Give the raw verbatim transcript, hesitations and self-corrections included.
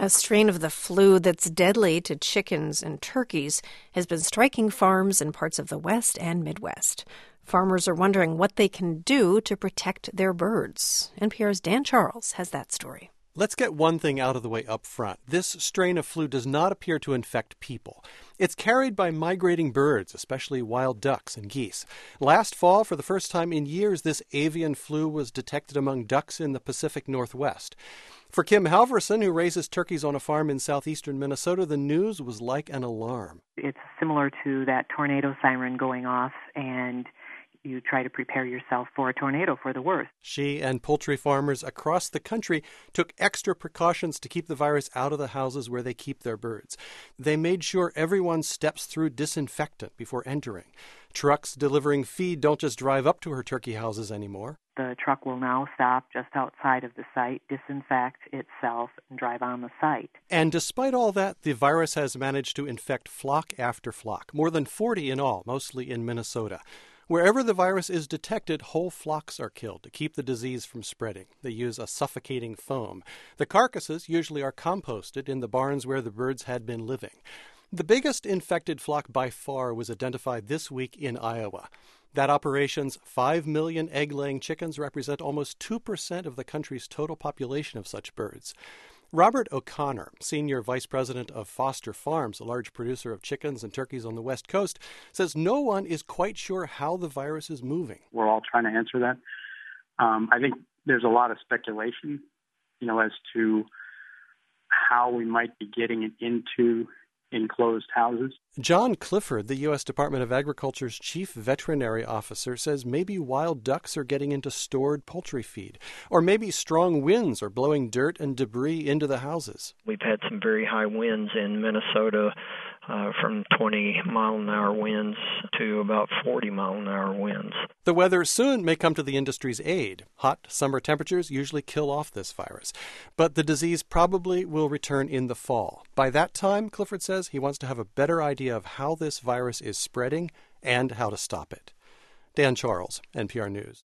A strain of the flu that's deadly to chickens and turkeys has been striking farms in parts of the West and Midwest. Farmers are wondering what they can do to protect their birds. N P R's Dan Charles has that story. Let's get one thing out of the way up front. This strain of flu does not appear to infect people. It's carried by migrating birds, especially wild ducks and geese. Last fall, for the first time in years, this avian flu was detected among ducks in the Pacific Northwest. For Kim Halverson, who raises turkeys on a farm in southeastern Minnesota, the news was like an alarm. It's similar to that tornado siren going off, and you try to prepare yourself for a tornado for the worst. She and poultry farmers across the country took extra precautions to keep the virus out of the houses where they keep their birds. They made sure everyone steps through disinfectant before entering. Trucks delivering feed don't just drive up to her turkey houses anymore. The truck will now stop just outside of the site, disinfect itself, and drive on the site. And despite all that, the virus has managed to infect flock after flock, more than forty in all, mostly in Minnesota. Wherever the virus is detected, whole flocks are killed to keep the disease from spreading. They use a suffocating foam. The carcasses usually are composted in the barns where the birds had been living. The biggest infected flock by far was identified this week in Iowa. That operation's five million egg-laying chickens represent almost two percent of the country's total population of such birds. Robert O'Connor, Senior Vice President of Foster Farms, a large producer of chickens and turkeys on the West Coast, says no one is quite sure how the virus is moving. We're all trying to answer that. Um, I think there's a lot of speculation, you know, as to how we might be getting it into enclosed houses. John Clifford, the U S Department of Agriculture's chief veterinary officer, says maybe wild ducks are getting into stored poultry feed, or maybe strong winds are blowing dirt and debris into the houses. We've had some very high winds in Minnesota, uh, from twenty mile an hour winds to about forty mile an hour winds. The weather soon may come to the industry's aid. Hot summer temperatures usually kill off this virus, but the disease probably will return in the fall. By that time, Clifford says he wants to have a better idea of how this virus is spreading and how to stop it. Dan Charles, N P R News.